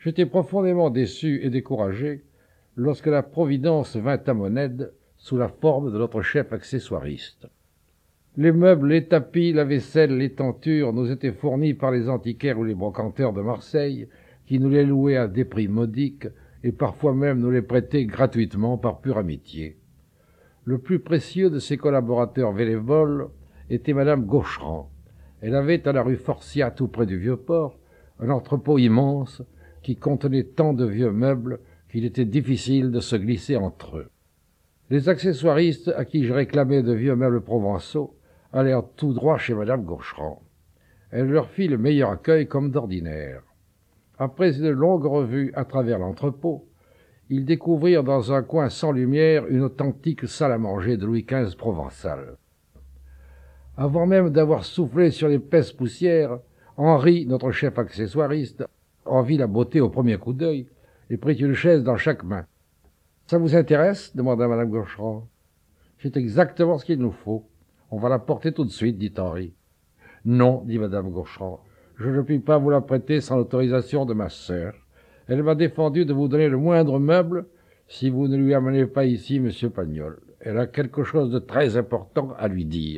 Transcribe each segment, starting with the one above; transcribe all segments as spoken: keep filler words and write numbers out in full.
J'étais profondément déçu et découragé lorsque la Providence vint à mon aide sous la forme de notre chef accessoiriste. Les meubles, les tapis, la vaisselle, les tentures nous étaient fournis par les antiquaires ou les brocanteurs de Marseille, qui nous les louaient à des prix modiques et parfois même nous les prêtaient gratuitement par pure amitié. Le plus précieux de ses collaborateurs bénévoles était madame Gaucherand. Elle avait à la rue Forciat, tout près du Vieux-Port, un entrepôt immense qui contenait tant de vieux meubles qu'il était difficile de se glisser entre eux. Les accessoiristes à qui je réclamais de vieux meubles provençaux allèrent tout droit chez madame Gaucherand. Elle leur fit le meilleur accueil comme d'ordinaire. Après une longue revue à travers l'entrepôt, ils découvrirent dans un coin sans lumière une authentique salle à manger de Louis quinze provençal. Avant même d'avoir soufflé sur l'épaisse poussière, Henri, notre chef accessoiriste, en vit la beauté au premier coup d'œil et prit une chaise dans chaque main. « Ça vous intéresse ?» demanda madame Gaucherand. « C'est exactement ce qu'il nous faut. On va la porter tout de suite, dit Henri. « Non, dit madame Gaucherand, je ne puis pas vous la prêter sans l'autorisation de ma sœur. Elle m'a défendu de vous donner le moindre meuble si vous ne lui amenez pas ici monsieur Pagnol. Elle a quelque chose de très important à lui dire. »«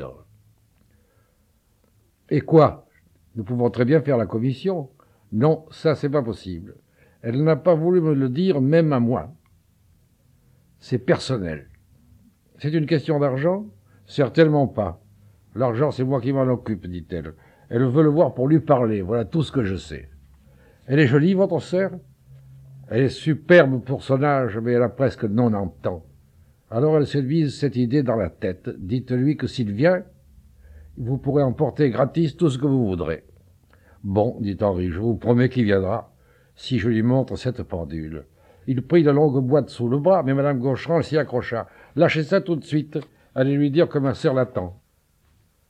Et quoi? Nous pouvons très bien faire la commission. »« Non, ça c'est pas possible. Elle n'a pas voulu me le dire, même à moi. C'est personnel. »« C'est une question d'argent? » ?»« Certainement pas. L'argent, c'est moi qui m'en occupe, dit-elle. Elle veut le voir pour lui parler, voilà tout ce que je sais. »« Elle est jolie, votre sœur? » ?»« Elle est superbe pour son âge, mais elle a presque non-antan. Alors elle se vise cette idée dans la tête. Dites-lui que s'il vient, vous pourrez emporter gratis tout ce que vous voudrez. »« Bon, dit Henri, je vous promets qu'il viendra, si je lui montre cette pendule. » Il prit la longue boîte sous le bras, mais madame Gaucherand s'y accrocha. « Lâchez ça tout de suite. Allez lui dire que ma sœur l'attend. »